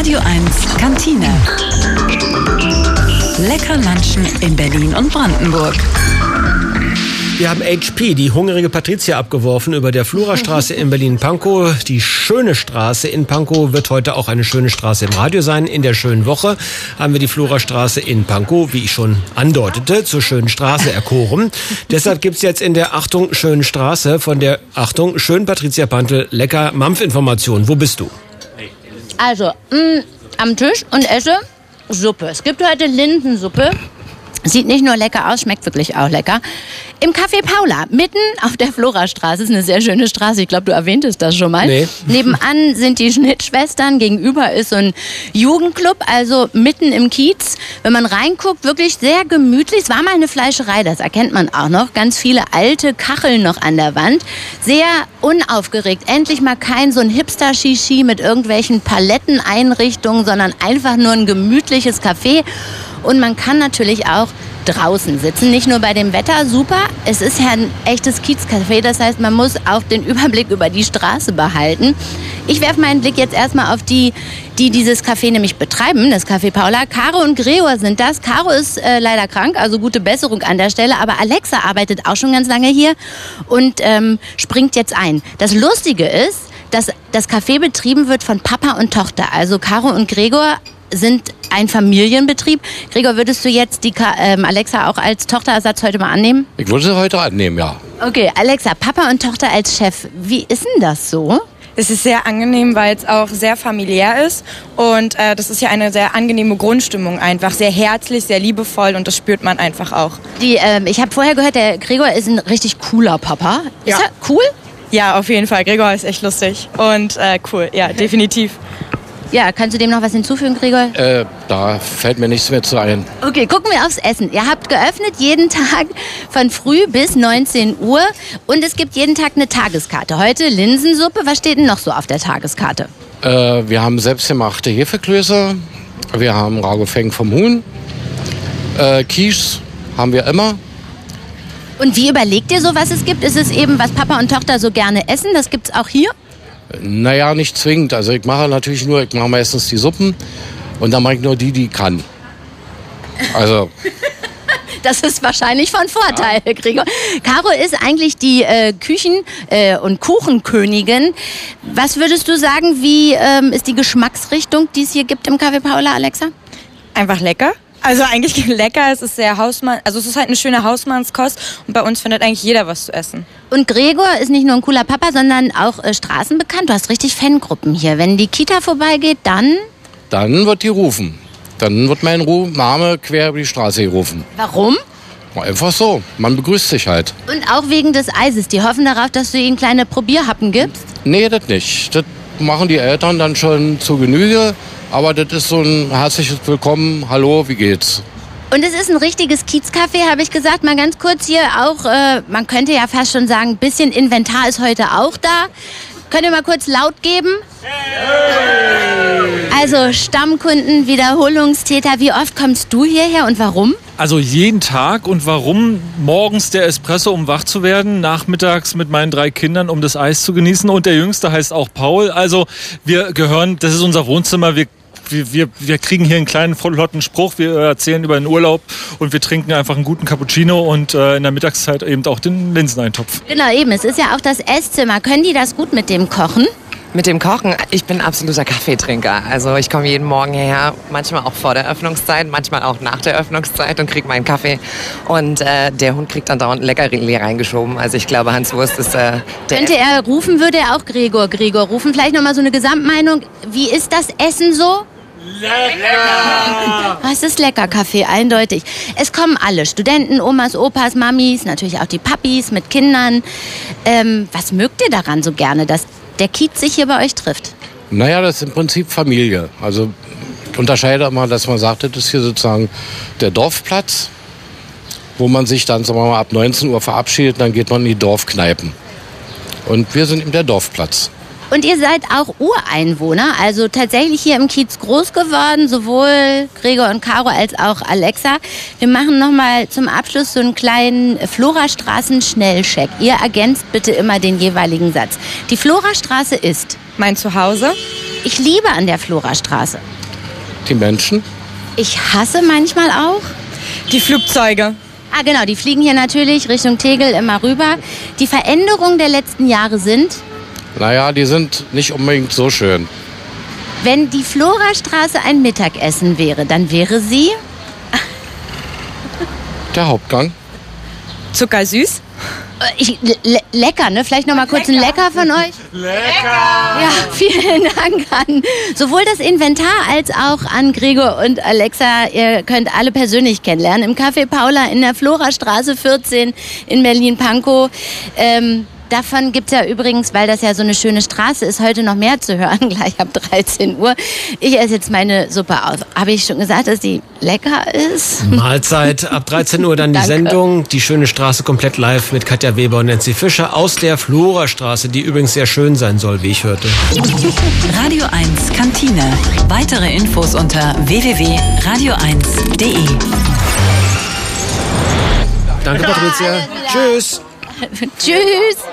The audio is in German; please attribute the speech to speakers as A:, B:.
A: Radio 1 Kantine. Lecker Lunchen in Berlin und Brandenburg.
B: Wir haben HP, die hungrige Patricia, abgeworfen über der Florastraße in Berlin-Pankow. Die schöne Straße in Pankow wird heute auch eine schöne Straße im Radio sein. In der schönen Woche haben wir die Florastraße in Pankow, wie ich schon andeutete, zur schönen Straße erkoren. Deshalb gibt's jetzt in der Achtung schönen Straße von der Achtung schönen Patricia Pantel lecker Mampfinformationen. Wo bist du?
C: Also, am Tisch und esse Suppe. Es gibt heute Linsensuppe. Sieht nicht nur lecker aus, schmeckt wirklich auch lecker. Im Café Paula, mitten auf der Florastraße, ist eine sehr schöne Straße. Ich glaube, du erwähntest das schon mal.
B: Nee.
C: Nebenan sind die Schnittschwestern, gegenüber ist so ein Jugendclub, also mitten im Kiez. Wenn man reinguckt, wirklich sehr gemütlich. Es war mal eine Fleischerei, das erkennt man auch noch. Ganz viele alte Kacheln noch an der Wand. Sehr unaufgeregt. Endlich mal kein so ein Hipster-Shishi mit irgendwelchen Paletteneinrichtungen, sondern einfach nur ein gemütliches Café. Und man kann natürlich auch draußen sitzen, nicht nur bei dem Wetter, super. Es ist ja ein echtes Kiezcafé, das heißt, man muss auch den Überblick über die Straße behalten. Ich werfe meinen Blick jetzt erstmal auf die dieses Café nämlich betreiben, das Café Paula. Caro und Gregor sind das. Caro ist leider krank, also gute Besserung an der Stelle, aber Alexa arbeitet auch schon ganz lange hier und springt jetzt ein. Das Lustige ist, dass das Café betrieben wird von Papa und Tochter, also Caro und Gregor sind ein Familienbetrieb. Gregor, würdest du jetzt die Alexa auch als Tochterersatz heute mal annehmen?
D: Ich würde sie heute annehmen, ja.
C: Okay, Alexa, Papa und Tochter als Chef. Wie ist denn das so?
E: Es ist sehr angenehm, weil es auch sehr familiär ist und das ist ja eine sehr angenehme Grundstimmung einfach. Sehr herzlich, sehr liebevoll und das spürt man einfach auch.
C: Ich habe vorher gehört, der Gregor ist ein richtig cooler Papa. Ist er cool?
E: Ja, auf jeden Fall. Gregor ist echt lustig und cool, ja, definitiv.
C: Ja, kannst du dem noch was hinzufügen, Gregor?
D: Da fällt mir nichts mehr zu ein.
C: Okay, gucken wir aufs Essen. Ihr habt geöffnet jeden Tag von früh bis 19 Uhr und es gibt jeden Tag eine Tageskarte. Heute Linsensuppe. Was steht denn noch so auf der Tageskarte?
D: Wir haben selbstgemachte Hefeklöße, wir haben Ragofeng vom Huhn, Quiche haben wir immer.
C: Und wie überlegt ihr so, was es gibt? Ist es eben, was Papa und Tochter so gerne essen? Das gibt's auch hier?
D: Naja, nicht zwingend. Also ich mache meistens die Suppen und dann mache ich nur die kann. Also.
C: Das ist wahrscheinlich von Vorteil, ja. Gregor. Caro ist eigentlich die Küchen- und Kuchenkönigin. Was würdest du sagen, wie ist die Geschmacksrichtung, die es hier gibt im Café Paula, Alexa?
E: Einfach lecker. Also eigentlich lecker, es ist sehr es ist halt eine schöne Hausmannskost und bei uns findet eigentlich jeder was zu essen.
C: Und Gregor ist nicht nur ein cooler Papa, sondern auch straßenbekannt. Du hast richtig Fangruppen hier. Wenn die Kita vorbeigeht, dann?
D: Dann wird die rufen. Dann wird mein Name quer über die Straße gerufen.
C: Warum?
D: Einfach so, man begrüßt sich halt.
C: Und auch wegen des Eises. Die hoffen darauf, dass du ihnen kleine Probierhappen gibst?
D: Nee, das nicht. Das machen die Eltern dann schon zu Genüge. Aber das ist so ein herzliches Willkommen. Hallo, wie geht's?
C: Und es ist ein richtiges Kiezcafé, habe ich gesagt. Mal ganz kurz hier auch, man könnte ja fast schon sagen, ein bisschen Inventar ist heute auch da. Könnt ihr mal kurz laut geben? Also Stammkunden, Wiederholungstäter. Wie oft kommst du hierher und warum?
F: Also jeden Tag. Und warum? Morgens der Espresso, um wach zu werden. Nachmittags mit meinen 3 Kindern, um das Eis zu genießen. Und der Jüngste heißt auch Paul. Also wir gehören, das ist unser Wohnzimmer. Wir kriegen hier einen kleinen, flotten Spruch, wir erzählen über den Urlaub und wir trinken einfach einen guten Cappuccino und in der Mittagszeit eben auch den Linseneintopf.
C: Genau, eben. Es ist ja auch das Esszimmer. Können die das gut mit dem Kochen?
G: Mit dem Kochen? Ich bin absoluter Kaffeetrinker. Also ich komme jeden Morgen hierher, manchmal auch vor der Öffnungszeit, manchmal auch nach der Öffnungszeit und kriege meinen Kaffee. Und der Hund kriegt dann dauernd Leckerli reingeschoben. Also ich glaube, Hans Wurst ist
C: Könnte er rufen, würde er auch Gregor rufen. Vielleicht nochmal so eine Gesamtmeinung. Wie ist das Essen so? Lecker! Es ist lecker, Kaffee, eindeutig. Es kommen alle, Studenten, Omas, Opas, Mamis, natürlich auch die Papis mit Kindern. Was mögt ihr daran so gerne, dass der Kiez sich hier bei euch trifft?
D: Naja, das ist im Prinzip Familie. Also ich unterscheide immer, dass man sagt, das ist hier sozusagen der Dorfplatz, wo man sich dann, sagen wir mal, ab 19 Uhr verabschiedet, dann geht man in die Dorfkneipen. Und wir sind eben der Dorfplatz.
C: Und ihr seid auch Ureinwohner, also tatsächlich hier im Kiez groß geworden, sowohl Gregor und Caro als auch Alexa. Wir machen nochmal zum Abschluss so einen kleinen Florastraßen-Schnellcheck. Ihr ergänzt bitte immer den jeweiligen Satz. Die Florastraße ist
E: mein Zuhause,
C: ich liebe an der Florastraße?
D: Die Menschen?
C: Ich hasse manchmal auch.
E: Die Flugzeuge.
C: Ah, genau, die fliegen hier natürlich Richtung Tegel immer rüber. Die Veränderungen der letzten Jahre sind,
D: Naja, die sind nicht unbedingt so schön.
C: wenn die Florastraße ein Mittagessen wäre, dann wäre sie...
D: Der Hauptgang.
E: Zuckersüß.
C: Lecker, ne? Vielleicht noch mal kurz ein Lecker von euch? Lecker! Ja, vielen Dank an sowohl das Inventar als auch an Gregor und Alexa. Ihr könnt alle persönlich kennenlernen. Im Café Paula in der Florastraße 14 in Berlin-Pankow. Davon gibt es ja übrigens, weil das ja so eine schöne Straße ist, heute noch mehr zu hören, gleich ab 13 Uhr. Ich esse jetzt meine Suppe auf. Habe ich schon gesagt, dass die lecker ist?
B: Mahlzeit, ab 13 Uhr dann die
C: Danke.
B: Sendung. Die schöne Straße komplett live mit Katja Weber und Nancy Fischer aus der Florastraße, die übrigens sehr schön sein soll, wie ich hörte.
A: Radio 1 Kantine. Weitere Infos unter www.radio1.de.
B: Danke, Patricia. Tschüss.
C: Tschüss.